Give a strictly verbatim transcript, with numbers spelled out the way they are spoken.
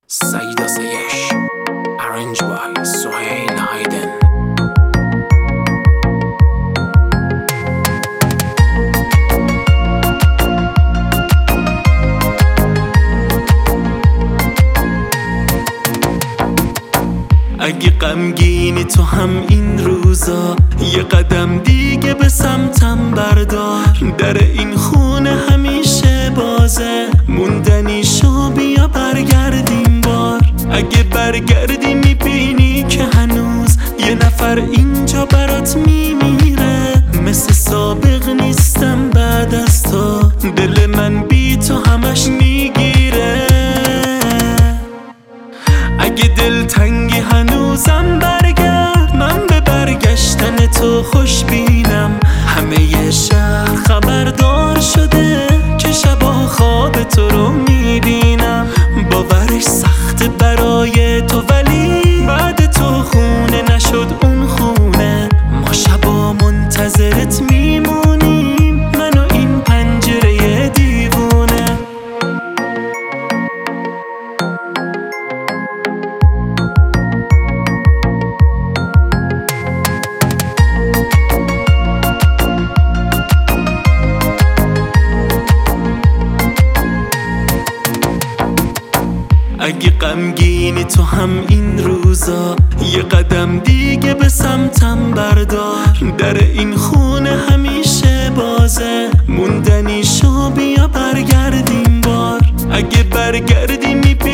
Saida Sayesh, arranged by Suhail Hayden. اگه غمگینی تو هم این روزا، یه قدم دیگه به سمتم بردار. در این خونه همیشه بازه، موندنی شو بیا برگردیم بار. اگه برگردی میبینی که هنوز یه نفر اینجا برات میمیره. مثل سابق نیستم بعد از تو، دل من بی تو همش میگیره. اگه دل تنگی هنوزم برگرد، من به برگشتن تو خوش بینم. همه شهر خبردار شده که شبا خواب تو رو میبینم. باورش سخته برای تو ولی بعد تو خونه نشد اون خونه. ما شبا منتظرت میمونیم، من و این پنجره دیوونه. اگه غمگینی تو هم این روزا، یه قدم دیگه به سمتم بردار. در این خونه همیشه بازه، موندنی شو بیا برگردیم بار. اگه برگردی میبینی